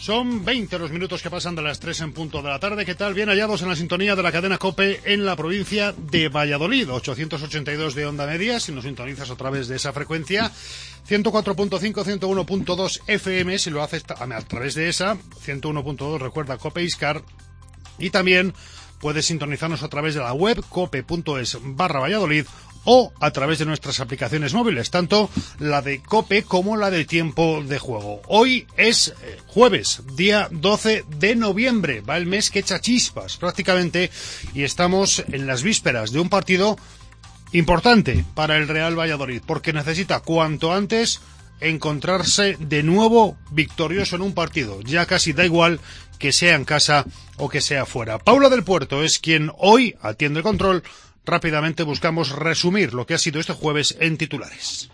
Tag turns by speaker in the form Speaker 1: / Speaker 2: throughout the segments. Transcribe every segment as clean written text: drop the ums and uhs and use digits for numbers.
Speaker 1: Son 20 los minutos que pasan de las 3 en punto de la tarde. ¿Qué tal? Bien hallados en la sintonía de la cadena COPE en la provincia de Valladolid. 882 de onda media, si nos sintonizas a través de esa frecuencia. 104.5, 101.2 FM, si lo haces a través de esa. 101.2, recuerda, COPE Iscar. Y también puedes sintonizarnos a través de la web cope.es/Valladolid o a través de nuestras aplicaciones móviles, tanto la de COPE como la de Tiempo de Juego. Hoy es jueves, día 12 de noviembre, va el mes que echa chispas prácticamente, y estamos en las vísperas de un partido importante para el Real Valladolid, porque necesita cuanto antes encontrarse de nuevo victorioso en un partido. Ya casi da igual que sea en casa o que sea fuera. Paula del Puerto es quien hoy atiende el control. Rápidamente buscamos resumir lo que ha sido este jueves en titulares.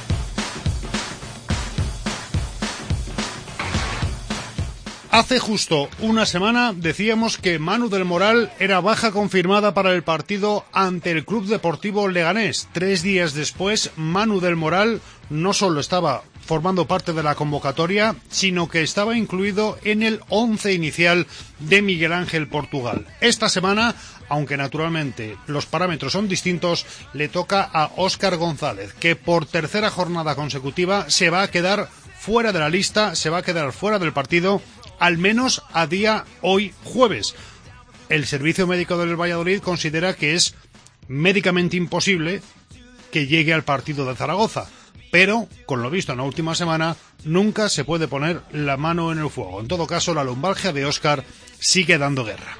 Speaker 1: Hace justo una semana decíamos que Manu del Moral era baja confirmada para el partido ante el Club Deportivo Leganés. 3 días después, Manu del Moral no solo estaba formando parte de la convocatoria, sino que estaba incluido en el 11 inicial de Miguel Ángel Portugal. Esta semana, aunque naturalmente los parámetros son distintos, le toca a Óscar González, que por tercera jornada consecutiva se va a quedar fuera de la lista, se va a quedar fuera del partido, al menos a día hoy jueves. El Servicio Médico del Valladolid considera que es médicamente imposible que llegue al partido de Zaragoza, pero, con lo visto en la última semana, nunca se puede poner la mano en el fuego. En todo caso, la lumbalgia de Óscar sigue dando guerra.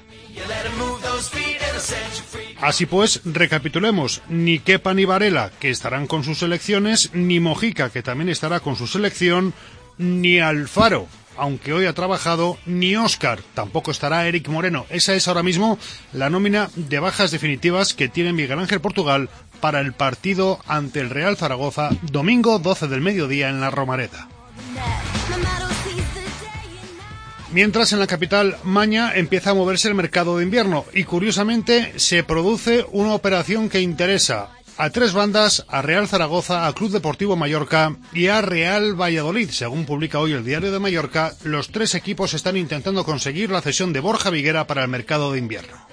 Speaker 1: Así pues, recapitulemos: ni Kepa ni Varela, que estarán con sus selecciones, ni Mojica, que también estará con su selección, ni Alfaro, aunque hoy ha trabajado, ni Óscar, tampoco estará Eric Moreno. Esa es ahora mismo la nómina de bajas definitivas que tiene Miguel Ángel Portugal para el partido ante el Real Zaragoza, domingo 12 del mediodía en la Romareda. Mientras, en la capital maña empieza a moverse el mercado de invierno y, curiosamente, se produce una operación que interesa a 3 bandas: a Real Zaragoza, a Club Deportivo Mallorca y a Real Valladolid. Según publica hoy el Diario de Mallorca, los 3 equipos están intentando conseguir la cesión de Borja Viguera para el mercado de invierno.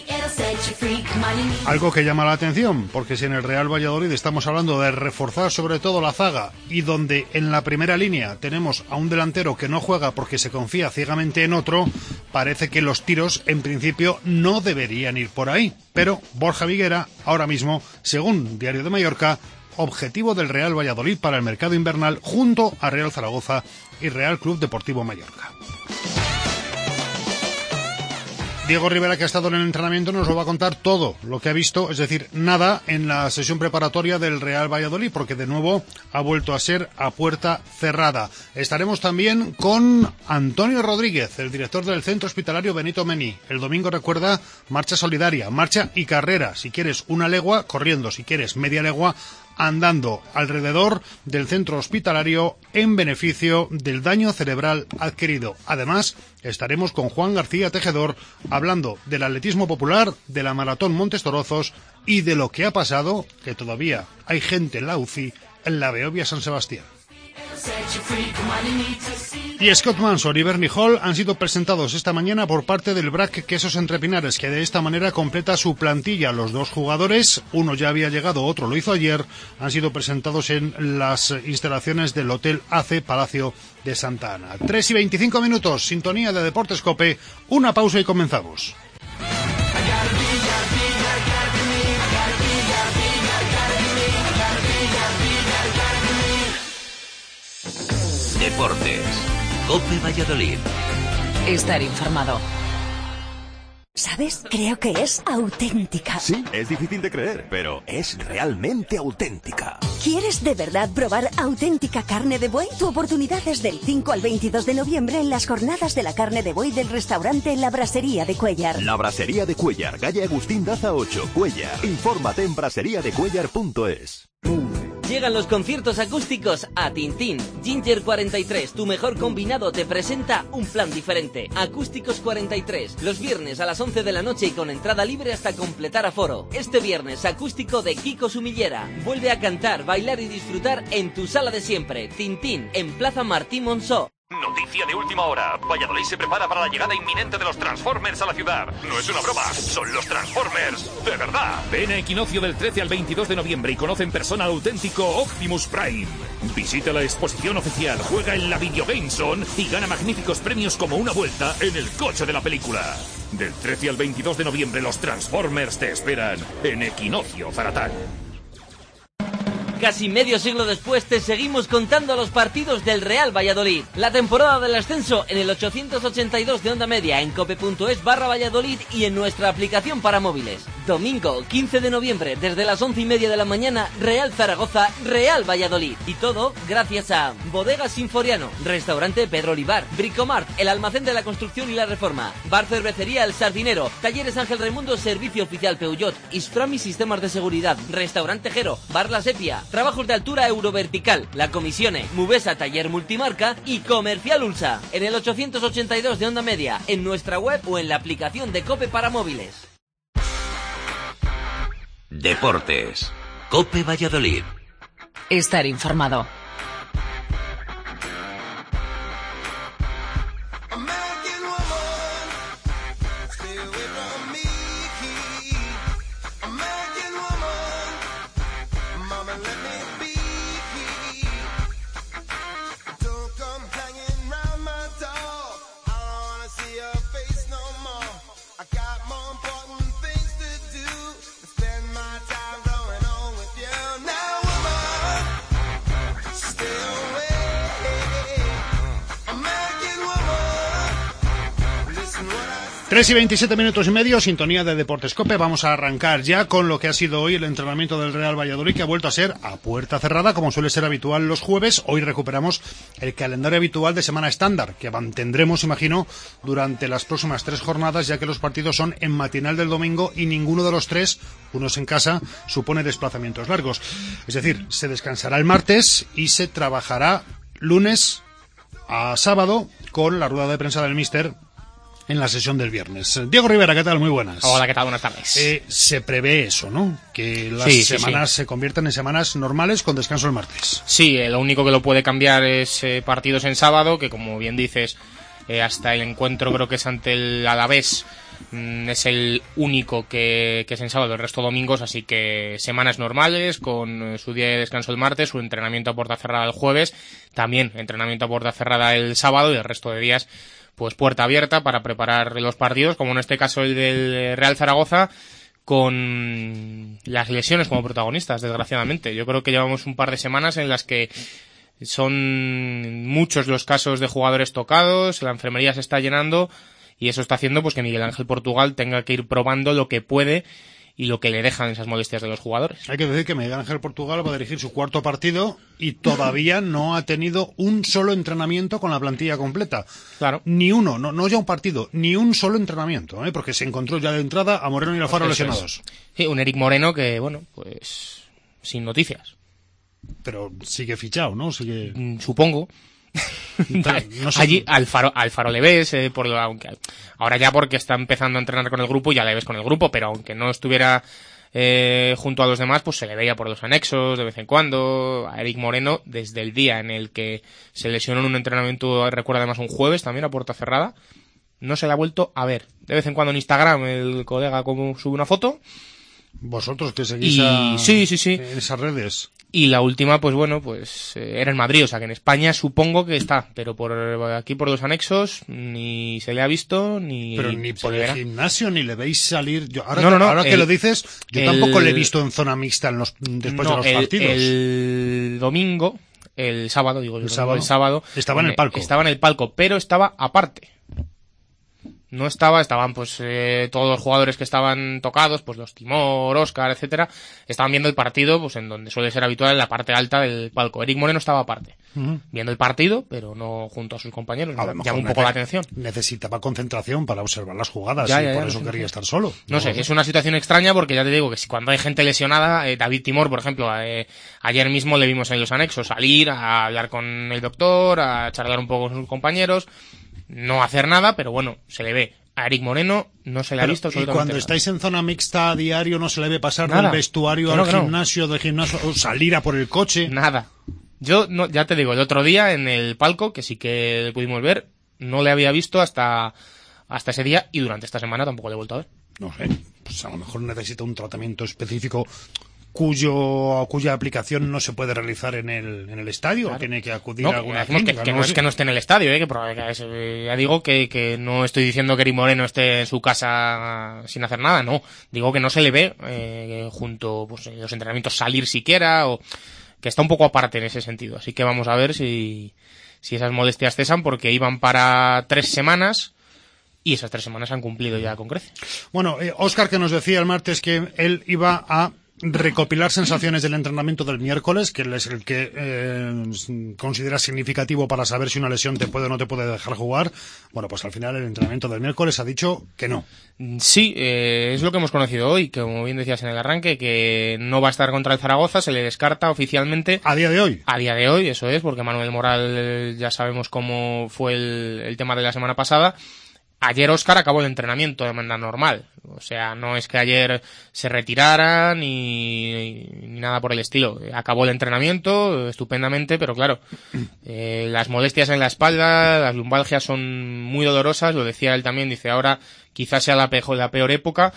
Speaker 1: Algo que llama la atención, porque si en el Real Valladolid estamos hablando de reforzar sobre todo la zaga, y donde en la primera línea tenemos a un delantero que no juega porque se confía ciegamente en otro, parece que los tiros en principio no deberían ir por ahí. Pero Borja Viguera, ahora mismo, según Diario de Mallorca, objetivo del Real Valladolid para el mercado invernal, junto a Real Zaragoza y Real Club Deportivo Mallorca. Diego Rivera, que ha estado en el entrenamiento, nos lo va a contar todo lo que ha visto, es decir, nada en la sesión preparatoria del Real Valladolid, porque de nuevo ha vuelto a ser a puerta cerrada. Estaremos también con Antonio Rodríguez, el director del Centro Hospitalario Benito Mení. El domingo, recuerda, marcha solidaria, marcha y carrera. Si quieres una legua, corriendo; si quieres media legua, andando alrededor del centro hospitalario en beneficio del daño cerebral adquirido. Además, estaremos con Juan García Tejedor hablando del atletismo popular, de la maratón Montes Torozos y de lo que ha pasado, que todavía hay gente en la UCI, en la Beovia San Sebastián. Y Scott Manson y Bernie Hall han sido presentados esta mañana por parte del BRAC Quesos Entre Pinares, que de esta manera completa su plantilla. Los 2 jugadores, uno ya había llegado, otro lo hizo ayer, han sido presentados en las instalaciones del Hotel AC Palacio de Santa Ana. 3:25 minutos, sintonía de Deportes COPE, una pausa y comenzamos.
Speaker 2: Deportes. COPE Valladolid.
Speaker 3: Estar informado. ¿Sabes? Creo que es auténtica.
Speaker 4: Sí, es difícil de creer, pero es realmente auténtica.
Speaker 3: ¿Quieres de verdad probar auténtica carne de buey? Tu oportunidad es del 5 al 22 de noviembre en las jornadas de la carne de buey del restaurante La Brasería de Cuéllar.
Speaker 4: La Brasería de Cuéllar, calle Agustín Daza 8, Cuéllar. Infórmate en braseriadecuéllar.es.
Speaker 5: Llegan los conciertos acústicos a Tintín. Ginger 43, tu mejor combinado, te presenta un plan diferente. Acústicos 43, los viernes a las 11 de la noche y con entrada libre hasta completar aforo. Este viernes, acústico de Kiko Sumillera. Vuelve a cantar, bailar y disfrutar en tu sala de siempre. Tintín, en Plaza Martín Monzó.
Speaker 6: Noticia de última hora. Valladolid se prepara para la llegada inminente de los Transformers a la ciudad. No es una broma, son los Transformers de verdad.
Speaker 7: Ven a Equinoccio del 13 al 22 de noviembre y conoce en persona al auténtico Optimus Prime. Visita la exposición oficial, juega en la Video Game Zone y gana magníficos premios como una vuelta en el coche de la película. Del 13 al 22 de noviembre los Transformers te esperan en Equinoccio Zaratán.
Speaker 5: Casi medio siglo después te seguimos contando los partidos del Real Valladolid. La temporada del ascenso en el 882 de Onda Media en cope.es/Valladolid y en nuestra aplicación para móviles. Domingo 15 de noviembre desde las 11:30 de la mañana, Real Zaragoza, Real Valladolid. Y todo gracias a Bodegas Sinforiano, Restaurante Pedro Olivar, Bricomart, el almacén de la construcción y la reforma, Bar Cervecería El Sardinero, Talleres Ángel Raimundo, Servicio Oficial Peugeot, Isframi Sistemas de Seguridad, Restaurante Jero, Bar La Sepia, Trabajos de Altura Eurovertical, La Comisione, Mubesa Taller Multimarca y Comercial Ulsa. En el 882 de Onda Media, en nuestra web o en la aplicación de COPE para móviles.
Speaker 2: Deportes. COPE Valladolid.
Speaker 8: Estar informado.
Speaker 1: Tres y 27 minutos y medio, sintonía de Deportes COPE. Vamos a arrancar ya con lo que ha sido hoy el entrenamiento del Real Valladolid, que ha vuelto a ser a puerta cerrada, como suele ser habitual los jueves. Hoy recuperamos el calendario habitual de semana estándar, que mantendremos, imagino, durante las próximas 3 jornadas, ya que los partidos son en matinal del domingo y ninguno de los 3, unos en casa, supone desplazamientos largos. Es decir, se descansará el martes y se trabajará lunes a sábado con la rueda de prensa del míster en la sesión del viernes. Diego Rivera, ¿qué tal? Muy buenas.
Speaker 9: Hola, ¿qué tal? Buenas tardes.
Speaker 1: Se prevé eso, ¿no? Que las semanas se conviertan en semanas normales con descanso el martes.
Speaker 9: Sí, lo único que lo puede cambiar es partidos en sábado, que como bien dices, hasta el encuentro creo que es ante el Alavés, es el único que es en sábado, el resto domingos, así que semanas normales, con su día de descanso el martes, su entrenamiento a puerta cerrada el jueves, también entrenamiento a puerta cerrada el sábado y el resto de días pues puerta abierta para preparar los partidos, como en este caso el del Real Zaragoza, con las lesiones como protagonistas, desgraciadamente. Yo creo que llevamos un par de semanas en las que son muchos los casos de jugadores tocados, la enfermería se está llenando y eso está haciendo pues que Miguel Ángel Portugal tenga que ir probando lo que puede y lo que le dejan esas molestias de los jugadores. Hay
Speaker 1: que decir que Miguel Ángel Portugal va a dirigir su 4º partido y todavía no ha tenido un solo entrenamiento con la plantilla completa.
Speaker 9: Claro.
Speaker 1: Ni uno, no ya un partido, ni un solo entrenamiento, porque se encontró ya de entrada a Moreno y Alfaro lesionados.
Speaker 9: Sí, un Eric Moreno que, bueno, pues sin noticias.
Speaker 1: Pero sigue fichado, ¿no?
Speaker 9: Supongo. No sé. Allí Alfaro le ves, aunque ahora ya porque está empezando a entrenar con el grupo, ya le ves con el grupo, pero aunque no estuviera junto a los demás, pues se le veía por los anexos de vez en cuando. A Eric Moreno, desde el día en el que se lesionó en un entrenamiento, recuerdo además un jueves también a puerta cerrada, no se le ha vuelto a ver. De vez en cuando en Instagram el colega como sube una foto.
Speaker 1: Vosotros que seguís
Speaker 9: sí.
Speaker 1: en esas redes.
Speaker 9: Y la última, pues bueno, pues era en Madrid, o sea que en España supongo que está, pero por aquí por los anexos ni se le ha visto ni...
Speaker 1: Pero ni por el gimnasio ni le veis salir...
Speaker 9: Ahora
Speaker 1: que lo dices, yo tampoco le he visto en zona mixta después de los partidos.
Speaker 9: El domingo, el sábado
Speaker 1: estaba en el palco.
Speaker 9: Estaba en el palco, pero estaba aparte. No estaban pues todos los jugadores que estaban tocados, pues los Timor, Óscar, etcétera, estaban viendo el partido pues en donde suele ser habitual en la parte alta del palco. Eric Moreno estaba aparte, viendo el partido, pero no junto a sus compañeros. Llama un poco la atención.
Speaker 1: Necesitaba concentración para observar las jugadas por eso quería estar solo.
Speaker 9: No sé, es una situación extraña porque ya te digo que si cuando hay gente lesionada, David Timor, por ejemplo, ayer mismo le vimos en los anexos salir a hablar con el doctor, a charlar un poco con sus compañeros. No hacer nada, pero bueno, se le ve. A Eric Moreno no se le ha visto absolutamente.
Speaker 1: Y cuando estáis en zona mixta a diario, ¿no se le ve pasar del vestuario al gimnasio, del gimnasio, o salir a por el coche?
Speaker 9: Nada. Yo, no, ya te digo, el otro día en el palco, que sí que le pudimos ver, no le había visto hasta ese día y durante esta semana tampoco le he vuelto a ver.
Speaker 1: No sé, pues a lo mejor necesita un tratamiento específico cuya aplicación no se puede realizar en el estadio, claro. Tiene que acudir a alguna clínica.
Speaker 9: Que no es que no esté en el estadio, ya digo que no estoy diciendo que Eri Moreno esté en su casa sin hacer nada, no, digo que no se le ve junto pues en los entrenamientos salir siquiera, o que está un poco aparte en ese sentido, así que vamos a ver si esas molestias cesan, porque iban para 3 semanas y esas 3 semanas han cumplido ya con creces.
Speaker 1: Bueno, Óscar, que nos decía el martes que él iba a recopilar sensaciones del entrenamiento del miércoles, que es el que considera significativo para saber si una lesión te puede o no te puede dejar jugar. Bueno, pues al final el entrenamiento del miércoles ha dicho que no.
Speaker 9: Sí, es lo que hemos conocido hoy, que como bien decías en el arranque, que no va a estar contra el Zaragoza, se le descarta oficialmente.
Speaker 1: ¿A día de hoy?
Speaker 9: A día de hoy, eso es, porque Manuel Moral ya sabemos cómo fue el tema de la semana pasada. Ayer Óscar acabó el entrenamiento de manera normal, o sea, no es que ayer se retirara ni nada por el estilo. Acabó el entrenamiento estupendamente, pero claro, las molestias en la espalda, las lumbalgias son muy dolorosas, lo decía él también, dice ahora quizás sea la peor época.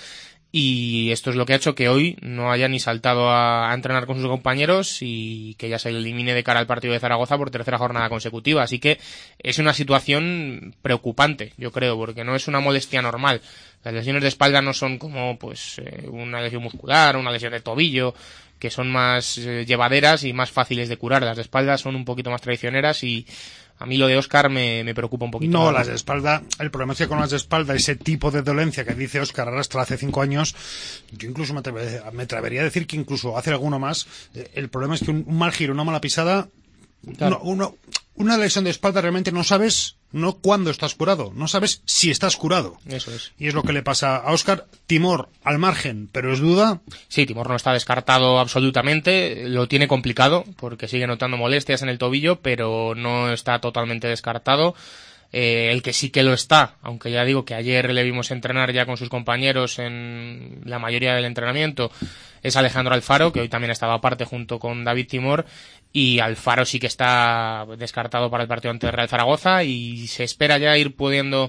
Speaker 9: Y esto es lo que ha hecho que hoy no haya ni saltado a entrenar con sus compañeros y que ya se elimine de cara al partido de Zaragoza por 3ª jornada consecutiva. Así que es una situación preocupante, yo creo, porque no es una molestia normal. Las lesiones de espalda no son como pues una lesión muscular o una lesión de tobillo, que son más llevaderas y más fáciles de curar. Las de espalda son un poquito más traicioneras y a mí lo de Óscar me preocupa un poquito.
Speaker 1: No, las de espalda, el problema es que con las de espalda, ese tipo de dolencia que dice Óscar arrastra hace 5 años, yo incluso me atrevería a decir que incluso hace alguno más, el problema es que un mal giro, una mala pisada, claro. Una lesión de espalda realmente no sabes cuándo estás curado, no sabes si estás curado.
Speaker 9: Eso es.
Speaker 1: Y es lo que le pasa a Óscar. Timor al margen, pero es duda.
Speaker 9: Sí, Timor no está descartado absolutamente, lo tiene complicado porque sigue notando molestias en el tobillo, pero no está totalmente descartado. El que sí que lo está, aunque ya digo que ayer le vimos entrenar ya con sus compañeros en la mayoría del entrenamiento, es Alejandro Alfaro, que hoy también ha estado aparte junto con David Timor, y Alfaro sí que está descartado para el partido ante el Real Zaragoza y se espera ya ir pudiendo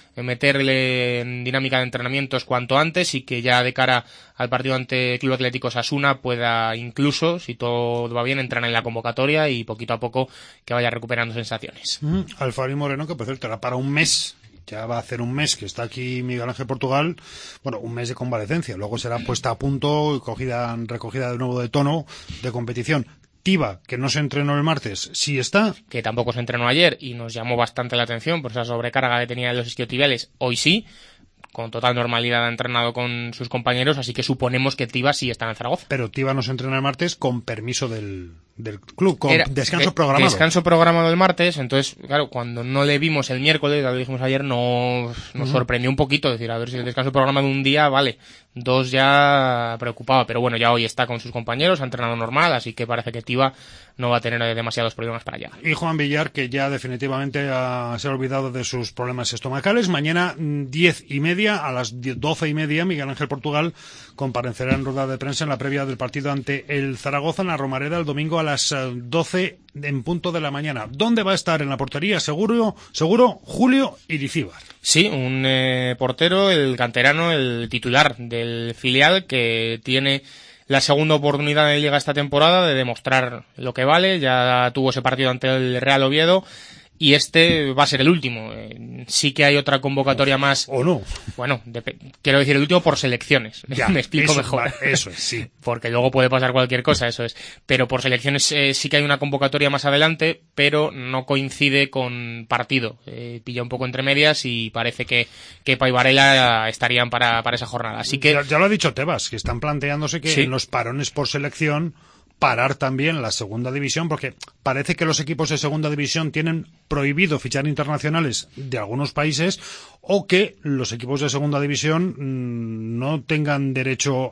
Speaker 9: meterle en dinámica de entrenamientos cuanto antes y que ya de cara al partido ante Club Atlético Osasuna pueda incluso, si todo va bien, entrar en la convocatoria y poquito a poco que vaya recuperando sensaciones.
Speaker 1: Alfaro y Moreno, que por cierto era para un mes, ya va a hacer un mes que está aquí Miguel Ángel Portugal, bueno, un mes de convalecencia, luego será puesta a punto y recogida de nuevo de tono de competición. Tiva, que no se entrenó el martes, sí está.
Speaker 9: Que tampoco se entrenó ayer y nos llamó bastante la atención por esa sobrecarga que tenía en los isquiotibiales. Hoy sí, con total normalidad ha entrenado con sus compañeros, así que suponemos que Tiva sí está en Zaragoza.
Speaker 1: Pero Tiva no se entrenó el martes con permiso del club, con descanso programado.
Speaker 9: Descanso programado el martes, entonces, claro, cuando no le vimos el miércoles, ya lo dijimos ayer, nos sorprendió un poquito, decir, a ver si el descanso programado un día, vale, 2 ya preocupaba, pero bueno, ya hoy está con sus compañeros, ha entrenado normal, así que parece que Tiva no va a tener demasiados problemas para llegar.
Speaker 1: Y Juan Villar, que ya definitivamente se ha olvidado de sus problemas estomacales. Mañana 10:30, a las 12:30, Miguel Ángel Portugal comparecerá en rueda de prensa en la previa del partido ante el Zaragoza en la Romareda el domingo a las 12 en punto de la mañana. ¿Dónde va a estar en la portería? Seguro Julio Irizíbar.
Speaker 9: Sí, un portero, el canterano, el titular del filial, que tiene la segunda oportunidad de Liga esta temporada de demostrar lo que vale. Ya tuvo ese partido ante el Real Oviedo y este va a ser el último. Sí que hay otra convocatoria más.
Speaker 1: ¿O no?
Speaker 9: Bueno, quiero decir el último por selecciones.
Speaker 1: Ya,
Speaker 9: me explico
Speaker 1: eso,
Speaker 9: mejor.
Speaker 1: Eso es, sí.
Speaker 9: Porque luego puede pasar cualquier cosa, eso es. Pero por selecciones sí que hay una convocatoria más adelante, pero no coincide con partido. Pilla un poco entre medias y parece que Kepa y Varela estarían para esa jornada. Así que
Speaker 1: ya lo ha dicho Tebas, que están planteándose que en los parones por selección parar también la segunda división, porque parece que los equipos de segunda división tienen prohibido fichar internacionales de algunos países, o que los equipos de segunda división no tengan derecho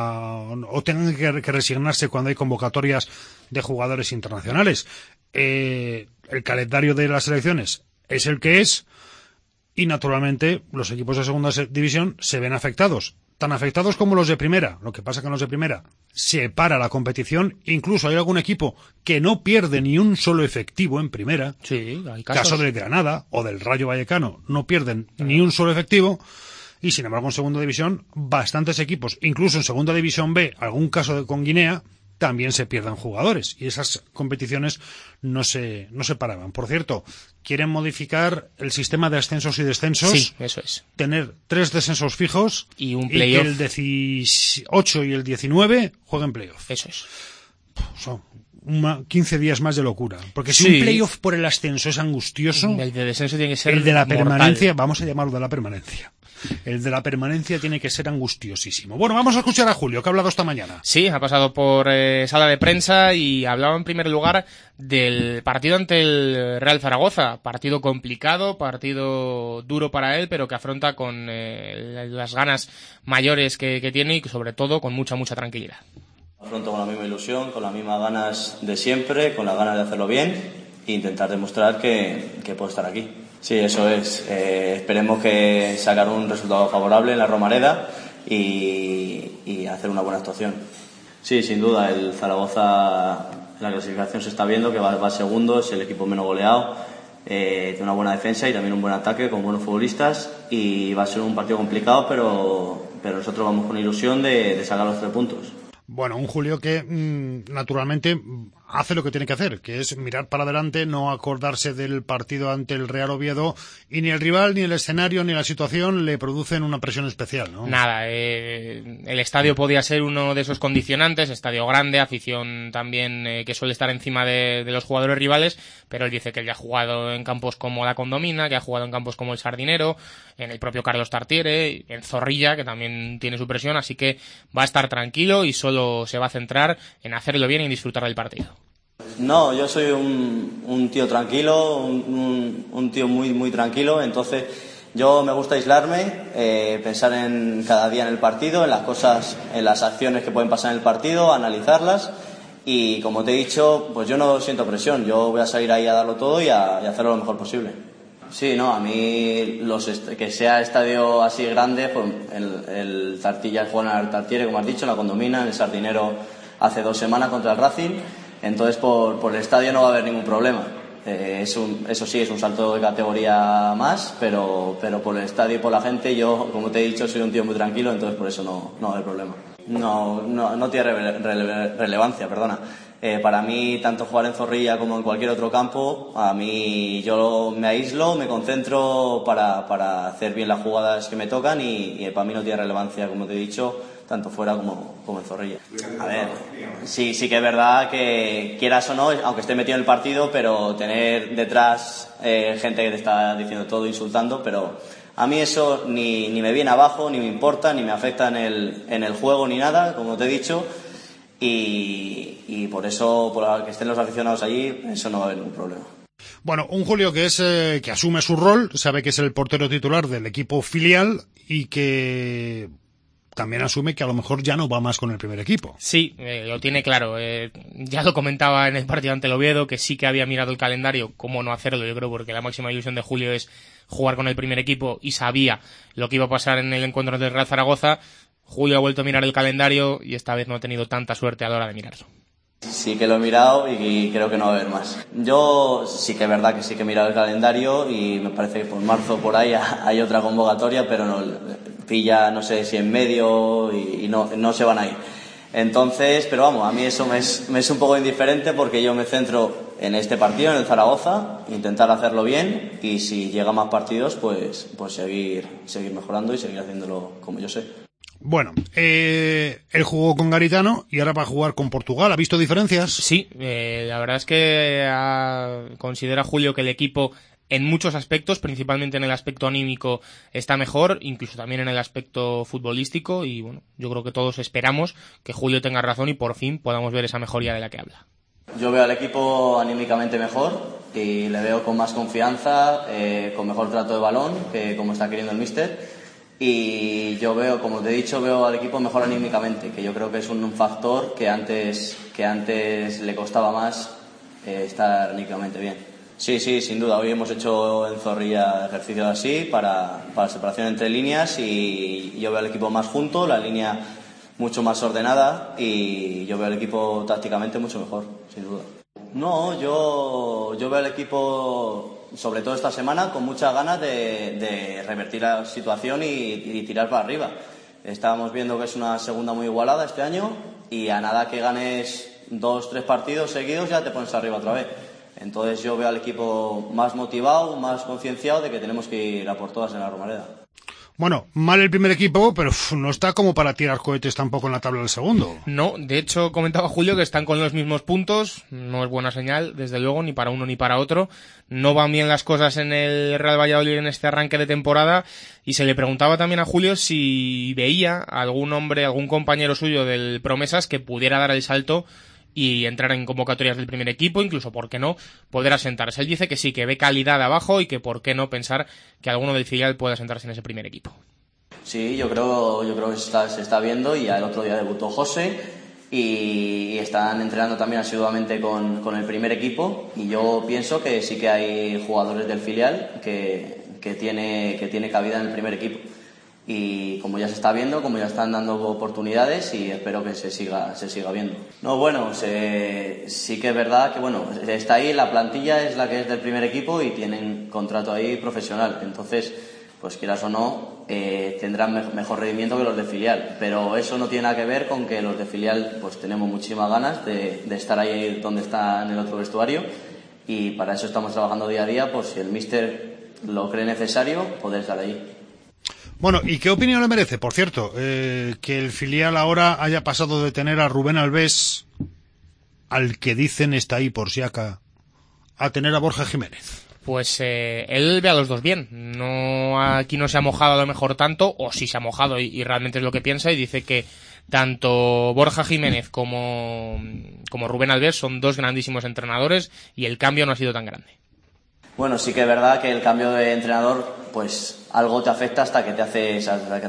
Speaker 1: o tengan que resignarse cuando hay convocatorias de jugadores internacionales. El calendario de las selecciones es el que es y naturalmente los equipos de segunda división se ven afectados. tan afectados como los de primera. Lo que pasa que en los de primera se para la competición. Incluso hay algún equipo que no pierde ni un solo efectivo en primera.
Speaker 9: Sí, hay casos.
Speaker 1: Caso del Granada o del Rayo Vallecano, no pierden ni un solo efectivo. Y sin embargo en segunda división bastantes equipos, incluso en segunda división B, algún caso con Guinea, también se pierden jugadores y esas competiciones no se paraban. Por cierto, quieren modificar el sistema de ascensos y descensos.
Speaker 9: Sí, eso es.
Speaker 1: Tener 3 descensos fijos
Speaker 9: y un
Speaker 1: que
Speaker 9: playoff.
Speaker 1: el 18 y el 19 jueguen playoff.
Speaker 9: Eso es.
Speaker 1: Son 15 días más de locura. Porque si
Speaker 9: Sí.
Speaker 1: un playoff por el ascenso es angustioso,
Speaker 9: El de descenso tiene que ser
Speaker 1: el de la
Speaker 9: mortal.
Speaker 1: permanencia, vamos a llamarlo de la permanencia. El de la permanencia tiene que ser angustiosísimo. Bueno, vamos a escuchar a Julio, que ha hablado esta mañana.
Speaker 9: Sí, ha pasado por sala de prensa y hablaba en primer lugar del partido ante el Real Zaragoza. Partido complicado, partido duro para él, pero que afronta con las ganas mayores que tiene y sobre todo con mucha tranquilidad.
Speaker 10: Afronto con la misma ilusión, con las mismas ganas de siempre, con las ganas de hacerlo bien e intentar demostrar que puedo estar aquí. Sí, eso es. Esperemos que sacar un resultado favorable en la Romareda y hacer una buena actuación. Sí, sin duda, el Zaragoza en la clasificación se está viendo que va segundo, es el equipo menos goleado, tiene una buena defensa y también un buen ataque con buenos futbolistas y va a ser un partido complicado, pero nosotros vamos con ilusión de sacar los 3 puntos.
Speaker 1: Bueno, un Julio que naturalmente hace lo que tiene que hacer, que es mirar para adelante, no acordarse del partido ante el Real Oviedo, y ni el rival, ni el escenario, ni la situación le producen una presión especial, ¿no?
Speaker 9: Nada, el estadio podía ser uno de esos condicionantes, estadio grande, afición también que suele estar encima de los jugadores rivales, pero él dice que él ya ha jugado en campos como la Condomina, que ha jugado en campos como el Sardinero, en el propio Carlos Tartiere, en Zorrilla, que también tiene su presión, así que va a estar tranquilo y solo se va a centrar en hacerlo bien y disfrutar del partido.
Speaker 10: No, yo soy un tío tranquilo, un tío muy tranquilo, entonces yo me gusta aislarme, pensar en cada día en el partido, en las cosas, en las acciones que pueden pasar en el partido, analizarlas y como te he dicho, pues yo no siento presión, yo voy a salir ahí a darlo todo y a hacerlo lo mejor posible. Sí, no, a mí que sea estadio así grande, pues el Zartilla juega en el Tartiere, como has dicho, en la Condomina, en el Sardinero hace 2 semanas contra el Racing, entonces por el estadio no va a haber ningún problema. Eso sí, es un salto de categoría más, pero por el estadio y por la gente, yo, como te he dicho, soy un tío muy tranquilo, entonces por eso no va a haber problema. No tiene relevancia, perdona. Para mí, tanto jugar en Zorrilla como en cualquier otro campo, a mí yo me aíslo, me concentro para hacer bien las jugadas que me tocan y para mí no tiene relevancia, como te he dicho, tanto fuera como en Zorrilla. A ver, sí que es verdad que quieras o no, aunque esté metido en el partido, pero tener detrás gente que te está diciendo todo, insultando, pero a mí eso ni me viene abajo, ni me importa, ni me afecta en el juego ni nada, como te he dicho. Y por eso, por que estén los aficionados allí, eso no va a haber ningún problema.
Speaker 1: Bueno, un Julio que que asume su rol, sabe que es el portero titular del equipo filial y que también asume que a lo mejor ya no va más con el primer equipo.
Speaker 9: Sí, lo tiene claro. Ya lo comentaba en el partido ante el Oviedo, que sí que había mirado el calendario, cómo no hacerlo, yo creo, porque la máxima ilusión de Julio es jugar con el primer equipo y sabía lo que iba a pasar en el encuentro del Real Zaragoza. Julio ha vuelto a mirar el calendario y esta vez no ha tenido tanta suerte a la hora de mirarlo.
Speaker 10: Sí que lo he mirado y creo que no va a haber más. Yo sí que es verdad que sí que he mirado el calendario y me parece que por marzo por ahí hay otra convocatoria, pero no pilla, no sé si en medio y no se van a ir. Entonces, pero vamos, a mí eso me es un poco indiferente porque yo me centro en este partido, en el Zaragoza, intentar hacerlo bien y si llegan más partidos, pues seguir mejorando y seguir haciéndolo como yo sé.
Speaker 1: Bueno, él jugó con Garitano y ahora va a jugar con Portugal. ¿Ha visto diferencias?
Speaker 9: Sí, la verdad es que considera Julio que el equipo en muchos aspectos, principalmente en el aspecto anímico, está mejor, incluso también en el aspecto futbolístico y bueno, yo creo que todos esperamos que Julio tenga razón y por fin podamos ver esa mejoría de la que habla.
Speaker 10: Yo veo al equipo anímicamente mejor y le veo con más confianza, con mejor trato de balón, que como está queriendo el míster. Y yo veo, como te he dicho, veo al equipo mejor anímicamente, que yo creo que es un factor que antes le costaba más estar anímicamente bien. Sí, sin duda. Hoy hemos hecho en Zorrilla ejercicios así para separación entre líneas y yo veo al equipo más junto, la línea mucho más ordenada y yo veo al equipo tácticamente mucho mejor, sin duda. No, yo veo al equipo, sobre todo esta semana, con muchas ganas de revertir la situación y tirar para arriba. Estábamos viendo que es una segunda muy igualada este año y a nada que ganes 2-3 partidos seguidos ya te pones arriba otra vez. Entonces yo veo al equipo más motivado, más concienciado de que tenemos que ir a por todas en la Romareda.
Speaker 1: Bueno, mal el primer equipo, pero no está como para tirar cohetes tampoco en la tabla del segundo.
Speaker 9: No, de hecho comentaba Julio que están con los mismos puntos, no es buena señal, desde luego, ni para uno ni para otro. No van bien las cosas en el Real Valladolid en este arranque de temporada y se le preguntaba también a Julio si veía a algún hombre, algún compañero suyo del Promesas que pudiera dar el salto y entrar en convocatorias del primer equipo, incluso, ¿por qué no?, poder asentarse. Él dice que sí, que ve calidad abajo y que ¿por qué no pensar que alguno del filial pueda asentarse en ese primer equipo?
Speaker 10: Sí, yo creo que se está viendo y el otro día debutó José y están entrenando también asiduamente con el primer equipo y yo pienso que sí que hay jugadores del filial que tiene cabida en el primer equipo. Y como ya se está viendo, como ya están dando oportunidades y espero que se siga viendo. No, bueno, sí que es verdad que bueno, está ahí, la plantilla es la que es del primer equipo y tienen contrato ahí profesional, entonces pues quieras o no tendrán mejor rendimiento que los de filial, pero eso no tiene nada que ver con que los de filial pues tenemos muchísimas ganas de estar ahí donde está en el otro vestuario y para eso estamos trabajando día a día, pues si el míster lo cree necesario, poder estar ahí.
Speaker 1: Bueno, ¿y qué opinión le merece, por cierto, que el filial ahora haya pasado de tener a Rubén Albés, al que dicen está ahí por si acá, a tener a Borja Jiménez?
Speaker 9: Pues él ve a los dos bien. No, aquí no se ha mojado a lo mejor tanto, o sí se ha mojado y realmente es lo que piensa, y dice que tanto Borja Jiménez como Rubén Albés son dos grandísimos entrenadores y el cambio no ha sido tan grande.
Speaker 10: Bueno, sí que es verdad que el cambio de entrenador pues algo te afecta hasta que te haces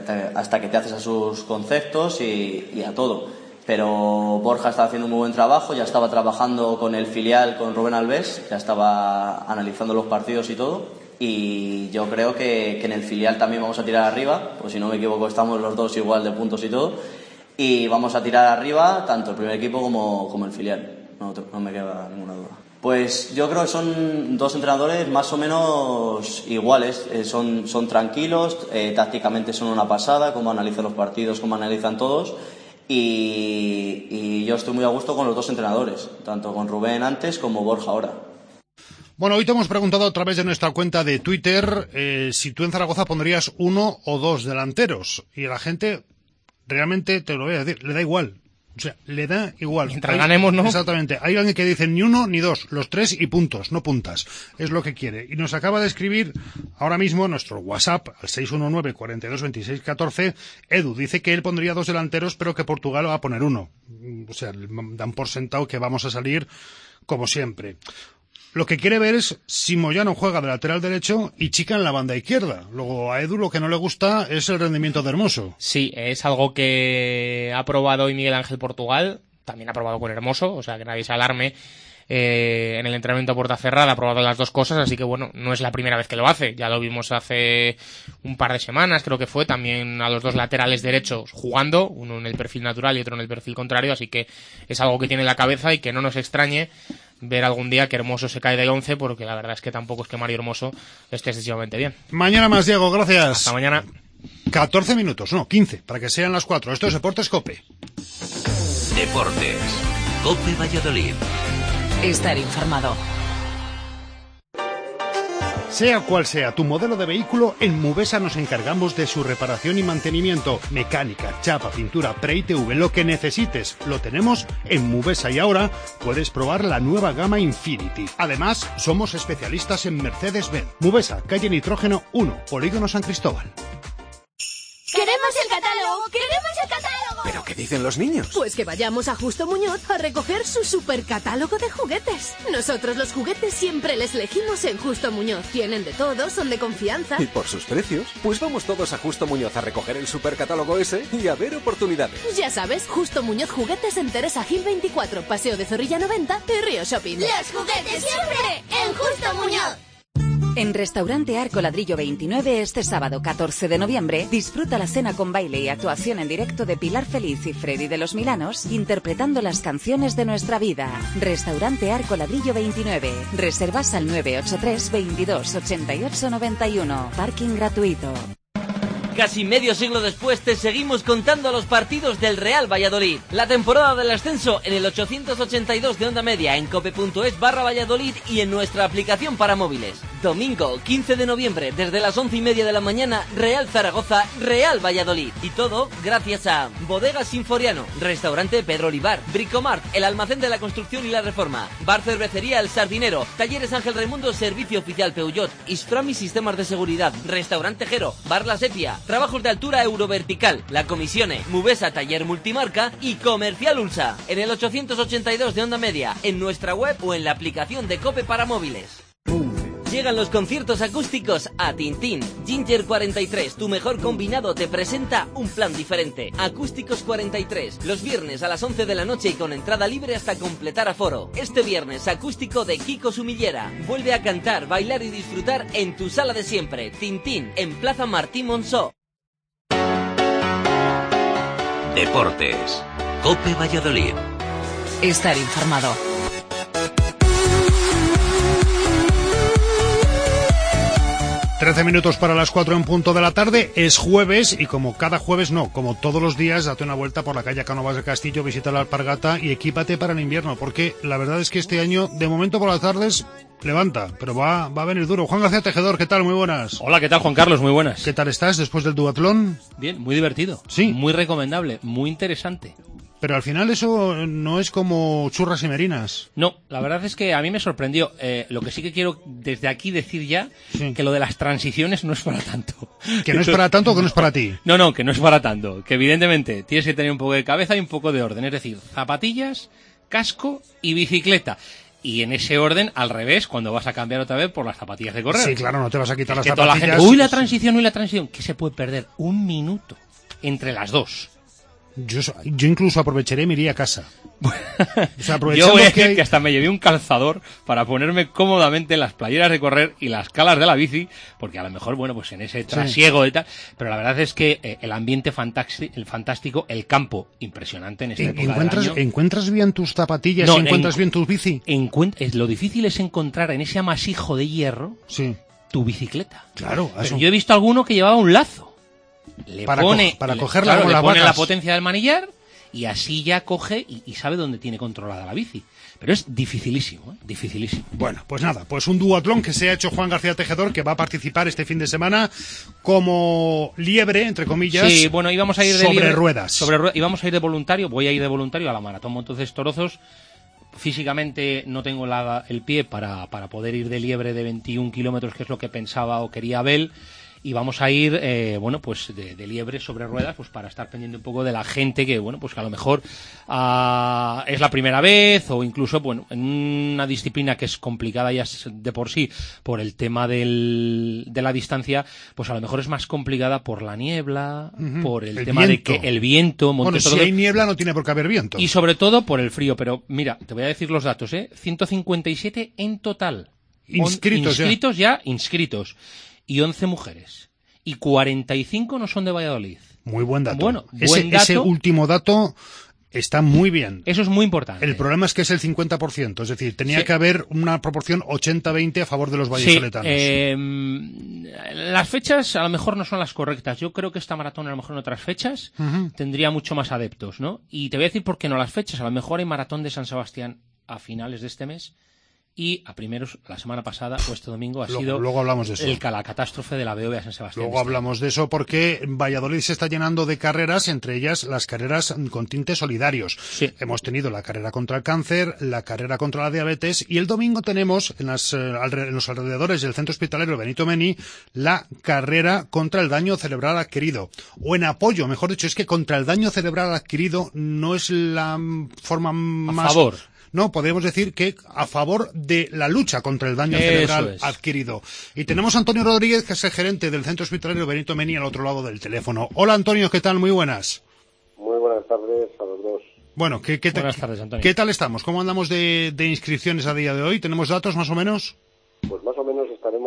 Speaker 10: a sus conceptos y a todo. Pero Borja está haciendo un muy buen trabajo, ya estaba trabajando con el filial, con Rubén Albés, ya estaba analizando los partidos y todo. Y yo creo que en el filial también vamos a tirar arriba, pues si no me equivoco estamos los dos igual de puntos y todo. Y vamos a tirar arriba tanto el primer equipo como el filial, no me queda ninguna duda. Pues yo creo que son dos entrenadores más o menos iguales, son tranquilos, tácticamente son una pasada, cómo analizan los partidos, cómo analizan todos, y yo estoy muy a gusto con los dos entrenadores, tanto con Rubén antes como Borja ahora.
Speaker 1: Bueno, hoy te hemos preguntado a través de nuestra cuenta de Twitter si tú en Zaragoza pondrías 1 o 2 delanteros, y la gente realmente, te lo voy a decir, le da igual. O sea, le da igual.
Speaker 9: Mientras ganemos, ¿no?
Speaker 1: Exactamente. Hay alguien que dice ni 1 ni 2, los 3 y puntos, no puntas. Es lo que quiere. Y nos acaba de escribir ahora mismo nuestro WhatsApp al 619 42 26 14. Edu dice que él pondría 2 delanteros, pero que Portugal va a poner 1. O sea, dan por sentado que vamos a salir como siempre. Lo que quiere ver es si Moyano juega de lateral derecho y Chica en la banda izquierda. Luego a Edu lo que no le gusta es el rendimiento de Hermoso.
Speaker 9: Sí, es algo que ha probado hoy Miguel Ángel Portugal, también ha probado con Hermoso, o sea que nadie se alarme. En el entrenamiento a puerta cerrada ha probado las dos cosas, así que bueno, no es la primera vez que lo hace. Ya lo vimos hace un par de semanas, creo que fue, también a los dos laterales derechos jugando, uno en el perfil natural y otro en el perfil contrario, así que es algo que tiene en la cabeza y que no nos extrañe ver algún día que Hermoso se cae del 11, porque la verdad es que tampoco es que Mario Hermoso esté excesivamente bien.
Speaker 1: Mañana más, Diego, gracias.
Speaker 9: Hasta mañana.
Speaker 1: 14 minutos, no, 15, para que sean las 4. Esto es Deportes COPE.
Speaker 2: Deportes. COPE Valladolid.
Speaker 8: Estar informado.
Speaker 1: Sea cual sea tu modelo de vehículo, en Mubesa nos encargamos de su reparación y mantenimiento. Mecánica, chapa, pintura, pre-ITV, lo que necesites, lo tenemos en Mubesa y ahora puedes probar la nueva gama Infinity. Además, somos especialistas en Mercedes-Benz. Mubesa, calle Nitrógeno 1, Polígono San Cristóbal.
Speaker 11: ¡Queremos el catálogo! ¡Queremos el catálogo!
Speaker 12: ¿Pero qué dicen los niños?
Speaker 11: Pues que vayamos a Justo Muñoz a recoger su supercatálogo de juguetes. Nosotros los juguetes siempre les elegimos en Justo Muñoz. Tienen de todo, son de confianza.
Speaker 12: ¿Y por sus precios? Pues vamos todos a Justo Muñoz a recoger el supercatálogo ese y a ver oportunidades.
Speaker 11: Ya sabes, Justo Muñoz Juguetes en Teresa Gil 24, Paseo de Zorrilla 90 y Río Shopping.
Speaker 13: ¡Los juguetes siempre en Justo Muñoz!
Speaker 8: En Restaurante Arco Ladrillo 29 este sábado 14 de noviembre disfruta la cena con baile y actuación en directo de Pilar Feliz y Freddy de los Milanos interpretando las canciones de nuestra vida. Restaurante Arco Ladrillo 29. Reservas al 983 22 88 91. Parking gratuito.
Speaker 5: Casi medio siglo después te seguimos contando los partidos del Real Valladolid. La temporada del ascenso en el 882 de Onda Media en cope.es/Valladolid y en nuestra aplicación para móviles. Domingo 15 de noviembre desde las 11:30 de la mañana, Real Zaragoza, Real Valladolid. Y todo gracias a Bodegas Sinforiano, Restaurante Pedro Olivar, Bricomart, el Almacén de la Construcción y la Reforma, Bar Cervecería El Sardinero, Talleres Ángel Raimundo, Servicio Oficial Peugeot, Isframi Sistemas de Seguridad, Restaurante Jero, Bar La Sepia, Trabajos de Altura Eurovertical, La Comisione, Mubesa Taller Multimarca y Comercial Ulsa. En el 882 de Onda Media, en nuestra web o en la aplicación de COPE para móviles. Llegan los conciertos acústicos a Tintín. Ginger 43, tu mejor combinado, te presenta un plan diferente. Acústicos 43, los viernes a las 11 de la noche y con entrada libre hasta completar aforo. Este viernes, acústico de Kiko Sumillera. Vuelve a cantar, bailar y disfrutar en tu sala de siempre. Tintín, en Plaza Martín Monzó.
Speaker 2: Deportes. COPE Valladolid.
Speaker 8: Estar informado.
Speaker 1: Trece minutos para las 4 en punto de la tarde. Es jueves y como cada jueves, no, como todos los días, date una vuelta por la calle Cánovas del Castillo, visita la Alpargata y equípate para el invierno, porque la verdad es que este año, de momento por las tardes, levanta, pero va a venir duro. Juan García Tejedor, ¿qué tal? Muy buenas.
Speaker 13: Hola, ¿qué tal, Juan Carlos? Muy buenas.
Speaker 1: ¿Qué tal estás después del duatlón?
Speaker 13: Bien, muy divertido.
Speaker 1: Sí.
Speaker 13: Muy recomendable, muy interesante.
Speaker 1: Pero al final eso no es como churras y merinas.
Speaker 13: No, la verdad es que a mí me sorprendió. Lo que sí que quiero desde aquí decir ya, que lo de las transiciones no es para tanto.
Speaker 1: ¿Que no es para tanto o que no es para ti?
Speaker 13: No, que no es para tanto. Que evidentemente tienes que tener un poco de cabeza y un poco de orden. Es decir, zapatillas, casco y bicicleta. Y en ese orden, al revés, cuando vas a cambiar otra vez por las zapatillas de correr.
Speaker 1: Sí, claro, no te vas a quitar las
Speaker 13: zapatillas. Toda la gente, uy, la transición. ¿Qué se puede perder? Un minuto entre las dos.
Speaker 1: Yo incluso aprovecharía y me iría a casa. O sea,
Speaker 13: yo voy a decir que hasta me llevé un calzador para ponerme cómodamente en las playeras de correr y las calas de la bici, porque a lo mejor, bueno, pues en ese trasiego y tal, pero la verdad es que el ambiente fantástico, el campo impresionante en esta época del año.
Speaker 1: ¿Encuentras bien tus zapatillas y encuentras bien tu bici?
Speaker 13: Lo difícil es encontrar en ese amasijo de hierro tu bicicleta.
Speaker 1: Claro.
Speaker 13: Pero yo he visto alguno que llevaba un lazo.
Speaker 1: Para cogerla con
Speaker 13: le
Speaker 1: las
Speaker 13: pone
Speaker 1: vacas.
Speaker 13: la potencia del manillar y así ya coge y sabe dónde tiene controlada la bici. Pero es dificilísimo, dificilísimo.
Speaker 1: Bueno, pues nada, pues un duatlón que se ha hecho Juan García Tejedor, que va a participar este fin de semana como liebre, entre comillas.
Speaker 13: Sí, bueno, íbamos a ir de
Speaker 1: sobre
Speaker 13: liebre,
Speaker 1: ruedas.
Speaker 13: Íbamos a ir de voluntario, voy a ir de voluntario a la Maratón Montes Torozos. Físicamente no tengo el pie para poder ir de liebre de 21 kilómetros, que es lo que pensaba o quería Abel. Y vamos a ir, pues de liebre sobre ruedas, pues para estar pendiente un poco de la gente que, bueno, pues que a lo mejor es la primera vez o incluso, bueno, en una disciplina que es complicada ya de por sí por el tema de la distancia, pues a lo mejor es más complicada por la niebla, por el tema viento. De que el viento...
Speaker 1: Bueno, si hay niebla no tiene por qué haber viento.
Speaker 13: Y sobre todo por el frío, pero mira, te voy a decir los datos, 157 en total. Inscritos ya. Y 11 mujeres. Y 45 no son de Valladolid.
Speaker 1: Muy buen dato.
Speaker 13: Bueno,
Speaker 1: ese último dato está muy bien.
Speaker 13: Eso es muy importante.
Speaker 1: El problema es que es el 50%. Es decir, tenía que haber una proporción 80-20 a favor de los vallisoletanos.
Speaker 13: Las fechas a lo mejor no son las correctas. Yo creo que esta maratón a lo mejor en otras fechas tendría mucho más adeptos, ¿no? Y te voy a decir por qué no las fechas. A lo mejor hay maratón de San Sebastián a finales de este mes. Y a primeros, la semana pasada o este domingo
Speaker 1: luego hablamos de eso.
Speaker 13: La catástrofe de la BOV a San Sebastián.
Speaker 1: Luego hablamos de eso porque Valladolid se está llenando de carreras, entre ellas las carreras con tintes solidarios.
Speaker 13: Sí.
Speaker 1: Hemos tenido la carrera contra el cáncer, la carrera contra la diabetes y el domingo tenemos en los alrededores del centro hospitalario Benito Meni la carrera contra el daño cerebral adquirido. O en apoyo, mejor dicho, es que contra el daño cerebral adquirido no es la forma más...
Speaker 13: A favor.
Speaker 1: No, podríamos decir que a favor de la lucha contra el daño cerebral adquirido. Y tenemos a Antonio Rodríguez, que es el gerente del Centro Hospitalario Benito Meni, al otro lado del teléfono. Hola, Antonio, ¿qué tal? Muy buenas.
Speaker 14: Muy buenas tardes a los dos.
Speaker 1: Bueno,
Speaker 13: buenas tardes, Antonio.
Speaker 1: ¿Qué tal estamos? ¿Cómo andamos de inscripciones a día de hoy? ¿Tenemos datos más o menos?
Speaker 14: Pues más o menos estaremos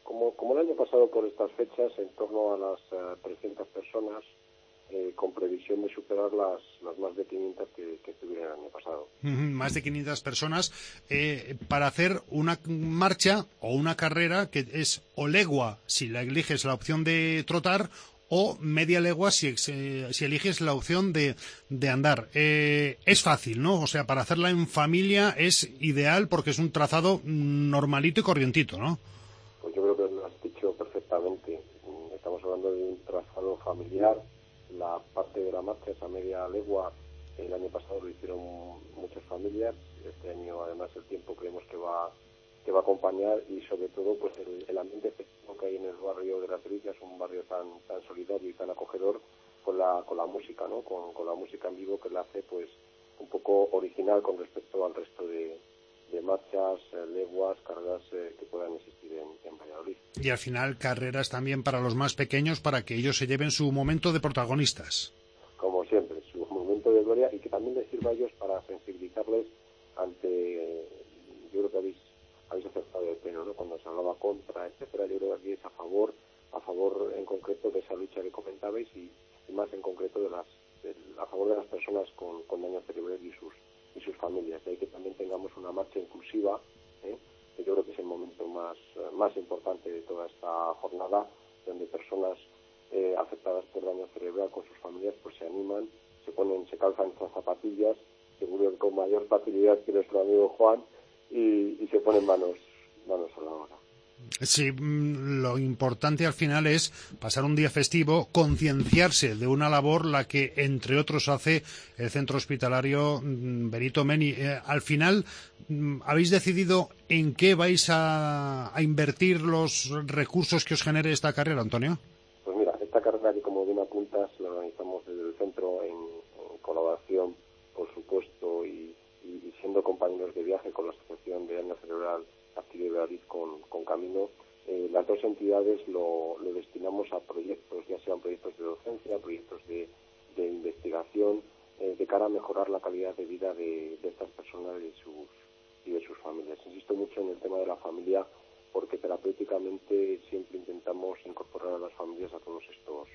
Speaker 14: como el año pasado por estas fechas, en torno a las 300 personas, con previsión de superar las más de 500 que tuvieron el año pasado.
Speaker 1: Más de 500 personas para hacer una marcha o una carrera que es o legua si la eliges la opción de trotar, o media legua si eliges la opción de andar. Es fácil, ¿no? O sea, para hacerla en familia es ideal porque es un trazado normalito y corrientito, ¿no?
Speaker 14: Pues yo creo que lo has dicho perfectamente. Estamos hablando de un trazado familiar. La parte de la marcha, esa media legua, el año pasado lo hicieron muchas familias. Este año, además, el tiempo creemos que va a acompañar, y sobre todo pues el ambiente festivo que hay en el barrio de La Tricia. Es un barrio tan solidario y tan acogedor con la música, ¿no? Con la música en vivo, que la hace pues un poco original con respecto al resto de marchas, leguas, carreras que puedan existir en Valladolid.
Speaker 1: Y al final carreras también para los más pequeños, para que ellos se lleven su momento de protagonistas.
Speaker 14: Como siempre, su momento de gloria, y que también les sirva a ellos para sensibilizarles ante, yo creo que habéis acertado el pleno, ¿no? Cuando se hablaba contra, etcétera. Yo creo que aquí es a favor en concreto de esa lucha que comentabais, y más en concreto a favor de las personas con daño cerebral y sus familias. De ahí que también tengamos una marcha inclusiva, que yo creo que es el momento más importante de toda esta jornada, donde personas afectadas por daño cerebral con sus familias pues se animan, se calzan estas zapatillas, seguro que con mayor facilidad que nuestro amigo Juan, y se ponen manos a la obra.
Speaker 1: Sí, lo importante al final es pasar un día festivo, concienciarse de una labor la que, entre otros, hace el Centro Hospitalario Benito Meni. Al final, ¿habéis decidido en qué vais a invertir los recursos que os genere esta carrera, Antonio?
Speaker 14: Pues mira, esta carrera que, como bien apuntas, la organizamos desde el centro en colaboración, por supuesto, y siendo compañeros de viaje con la Asociación de Daño Cerebral Activo de Valladolid con Camino. Las dos entidades lo destinamos a proyectos, ya sean proyectos de docencia, proyectos de investigación, de cara a mejorar la calidad de vida de estas personas y de sus familias. Insisto mucho en el tema de la familia, porque terapéuticamente siempre intentamos incorporar a las familias a todos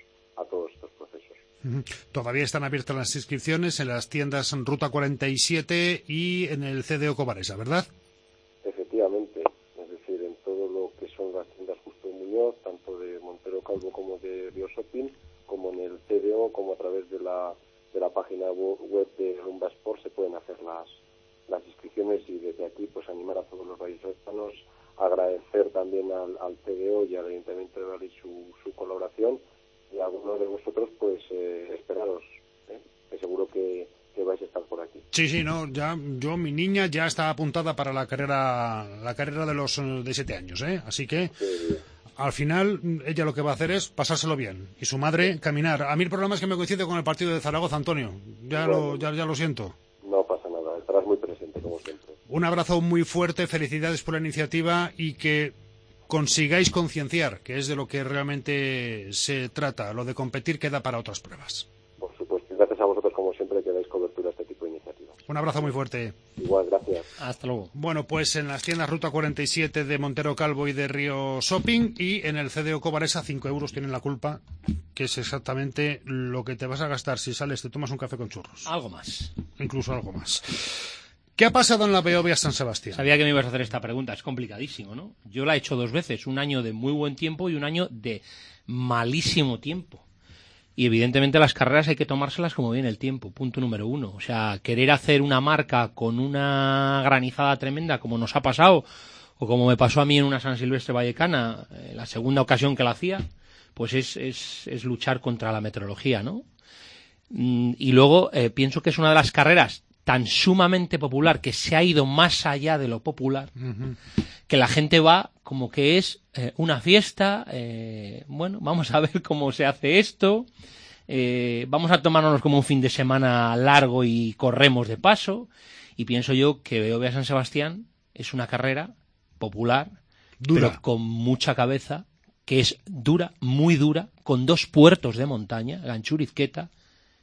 Speaker 14: estos procesos.
Speaker 1: Todavía están abiertas las inscripciones en las tiendas Ruta 47 y en el CDO Cobaresa, ¿verdad?
Speaker 14: Efectivamente, es decir, en todo lo que son las tiendas Justo Muñoz, tanto de Montero Calvo como de Río Shopping, como en el CDO, como a través de la página web de Rumba Sport, se pueden hacer las inscripciones, y desde aquí pues animar a todos los vallisoletanos, agradecer también al CDO y al Ayuntamiento de Valladolid su colaboración, y a algunos de vosotros pues esperaros, que seguro que vais a estar por aquí.
Speaker 1: Sí, no, mi niña ya está apuntada para la carrera de los de 7 años, así que al final ella lo que va a hacer es pasárselo bien, y su madre caminar. A mí el problema es que me coincide con el partido de Zaragoza, Antonio, ya lo siento.
Speaker 14: No pasa nada, estarás muy presente como siempre.
Speaker 1: Un abrazo muy fuerte, felicidades por la iniciativa, y que consigáis concienciar, que es de lo que realmente se trata. Lo de competir queda para otras pruebas.
Speaker 14: Por supuesto, gracias a vosotros como siempre que dais cobertura a este tipo de iniciativas.
Speaker 1: Un abrazo muy fuerte.
Speaker 14: Igual, gracias.
Speaker 13: Hasta luego.
Speaker 1: Bueno, pues en las tiendas Ruta 47 de Montero Calvo y de Río Shopping, y en el CDO Cobaresa 5 euros tienen la culpa, que es exactamente lo que te vas a gastar si sales, te tomas un café con churros.
Speaker 13: Algo más.
Speaker 1: Incluso algo más. ¿Qué ha pasado en la Beovia San Sebastián?
Speaker 13: Sabía que me ibas a hacer esta pregunta, es complicadísimo, ¿no? Yo la he hecho 2 veces, un año de muy buen tiempo y un año de malísimo tiempo. Y evidentemente las carreras hay que tomárselas como viene el tiempo, punto número 1. O sea, querer hacer una marca con una granizada tremenda como nos ha pasado, o como me pasó a mí en una San Silvestre Vallecana, la segunda ocasión que la hacía, pues es luchar contra la meteorología, ¿no? Y luego pienso que es una de las carreras tan sumamente popular, que se ha ido más allá de lo popular, que la gente va como que es una fiesta, bueno, vamos a ver cómo se hace esto, vamos a tomárnoslo como un fin de semana largo y corremos de paso, y pienso yo que Beovia San Sebastián es una carrera popular,
Speaker 1: dura,
Speaker 13: pero con mucha cabeza, que es dura, muy dura, con 2 puertos de montaña, Ganchur, Izqueta,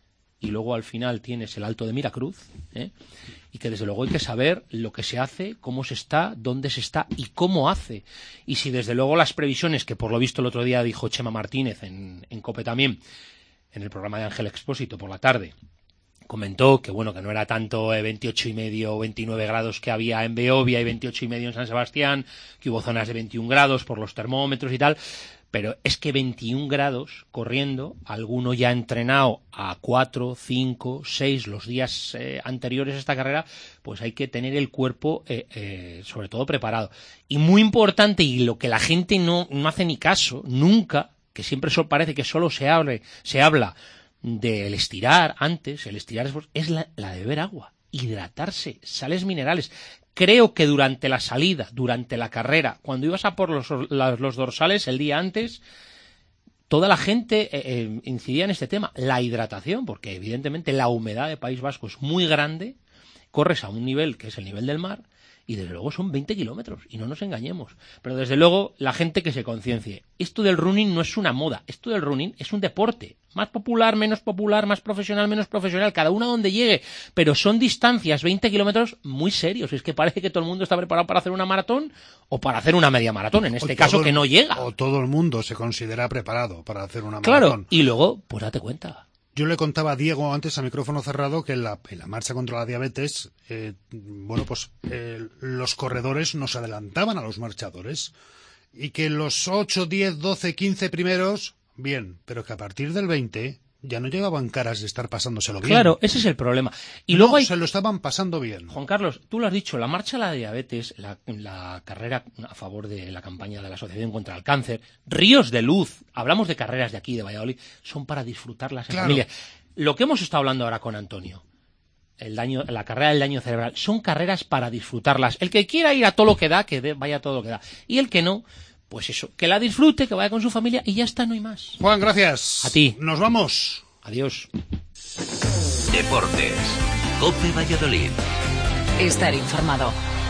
Speaker 13: y luego al final tienes el Alto de Miracruz, y que desde luego hay que saber lo que se hace, cómo se está, dónde se está y cómo hace. Y si desde luego las previsiones, que por lo visto el otro día dijo Chema Martínez en COPE también, en el programa de Ángel Expósito por la tarde, comentó que bueno, que no era tanto 28,5 o 29 grados que había en Beovia y 28,5 en San Sebastián, que hubo zonas de 21 grados por los termómetros y tal, pero es que 21 grados corriendo, alguno ya entrenado a 4, 5, 6 los días anteriores a esta carrera, pues hay que tener el cuerpo sobre todo preparado. Y muy importante, y lo que la gente no hace ni caso, nunca, que siempre parece que solo se habla del estirar antes, el estirar después, es la de beber agua, hidratarse, sales minerales. Creo que durante la salida, durante la carrera, cuando ibas a por los dorsales el día antes, toda la gente incidía en este tema, la hidratación, porque evidentemente la humedad de País Vasco es muy grande, corres a un nivel que es el nivel del mar, y desde luego son 20 kilómetros, y no nos engañemos. Pero desde luego la gente que se conciencie. Esto del running no es una moda, esto del running es un deporte. Más popular, menos popular, más profesional, menos profesional, cada uno a donde llegue. Pero son distancias, 20 kilómetros, muy serios. Es que parece que todo el mundo está preparado para hacer una maratón o para hacer una media maratón, en este caso que no llega.
Speaker 1: O todo el mundo se considera preparado para hacer una
Speaker 13: maratón.
Speaker 1: Claro,
Speaker 13: y luego, pues date cuenta.
Speaker 1: Yo le contaba a Diego antes a micrófono cerrado que en la marcha contra la diabetes, los corredores nos adelantaban a los marchadores y que los 8, 10, 12, 15 primeros, bien, pero que a partir del 20 ya no llevaban caras de estar pasándoselo bien.
Speaker 13: Claro, ese es el problema. Y luego
Speaker 1: se lo estaban pasando bien.
Speaker 13: Juan Carlos, tú lo has dicho, la marcha a la diabetes, la carrera a favor de la campaña de la Asociación contra el Cáncer, ríos de luz, hablamos de carreras de aquí, de Valladolid, son para disfrutarlas en familia. Lo que hemos estado hablando ahora con Antonio, la carrera del daño cerebral, son carreras para disfrutarlas. El que quiera ir a todo lo que da, vaya a todo lo que da. Y el que no, pues eso, que la disfrute, que vaya con su familia y ya está, no hay más.
Speaker 1: Juan, gracias.
Speaker 13: A ti.
Speaker 1: Nos vamos.
Speaker 13: Adiós.
Speaker 2: Deportes. COPE Valladolid.
Speaker 8: Estar informado.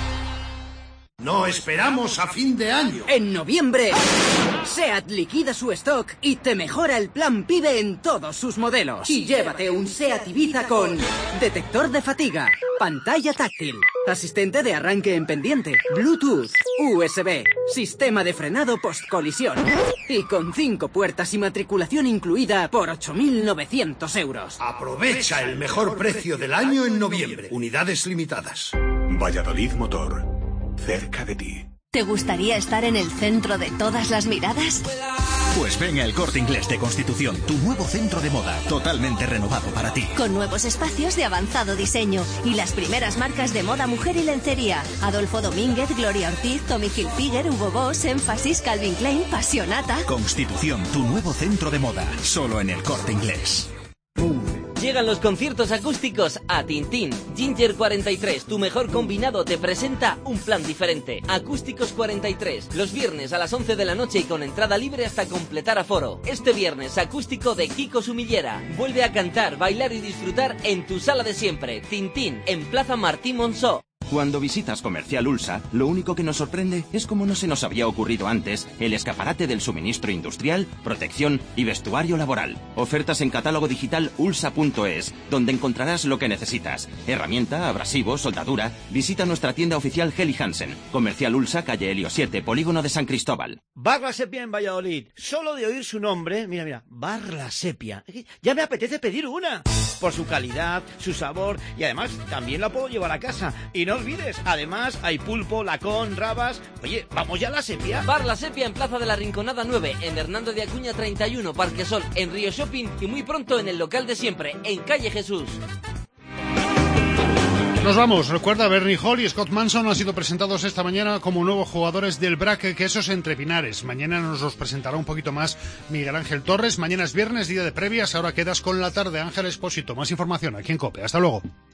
Speaker 15: No esperamos a fin de año.
Speaker 16: En noviembre, SEAT liquida su stock y te mejora el plan PIBE en todos sus modelos. Y llévate un SEAT Ibiza con detector de fatiga, pantalla táctil, asistente de arranque en pendiente, Bluetooth, USB, sistema de frenado post-colisión y con 5 puertas y matriculación incluida por 8.900 euros.
Speaker 15: Aprovecha el mejor precio del año en noviembre. Unidades limitadas.
Speaker 17: Valladolid Motor. Cerca de ti.
Speaker 3: ¿Te gustaría estar en el centro de todas las miradas?
Speaker 18: Pues ven al Corte Inglés de Constitución, tu nuevo centro de moda, totalmente renovado para ti.
Speaker 3: Con nuevos espacios de avanzado diseño y las primeras marcas de moda mujer y lencería. Adolfo Domínguez, Gloria Ortiz, Tommy Hilfiger, Hugo Boss, Énfasis, Calvin Klein, Passionata.
Speaker 18: Constitución, tu nuevo centro de moda, solo en el Corte Inglés.
Speaker 5: Llegan los conciertos acústicos a Tintín. Ginger 43, tu mejor combinado, te presenta un plan diferente. Acústicos 43, los viernes a las 11 de la noche y con entrada libre hasta completar aforo. Este viernes, acústico de Kiko Sumillera. Vuelve a cantar, bailar y disfrutar en tu sala de siempre. Tintín, en Plaza Martín Monzó.
Speaker 19: Cuando visitas Comercial Ulsa, lo único que nos sorprende es cómo no se nos había ocurrido antes el escaparate del suministro industrial, protección y vestuario laboral. Ofertas en catálogo digital ulsa.es, donde encontrarás lo que necesitas. Herramienta, abrasivo, soldadura. Visita nuestra tienda oficial Heli Hansen. Comercial Ulsa, calle Helio 7, Polígono de San Cristóbal.
Speaker 20: Bar La Sepia en Valladolid. Solo de oír su nombre, mira, Bar La Sepia. Ya me apetece pedir una. Por su calidad, su sabor y además también la puedo llevar a casa. Y no olvides, además hay pulpo, lacón, rabas. Oye, ¿vamos ya a La Sepia?
Speaker 5: Bar La Sepia en Plaza de la Rinconada 9, en Hernando de Acuña 31, Parque Sol, en Río Shopping y muy pronto en el local de siempre, en Calle Jesús.
Speaker 1: Nos vamos. Recuerda, Bernie Hall y Scott Manson han sido presentados esta mañana como nuevos jugadores del BRAC Quesos Entre Pinares. Mañana nos los presentará un poquito más Miguel Ángel Torres. Mañana es viernes, día de previas. Ahora quedas con la tarde. Ángel Expósito. Más información aquí en COPE. Hasta luego.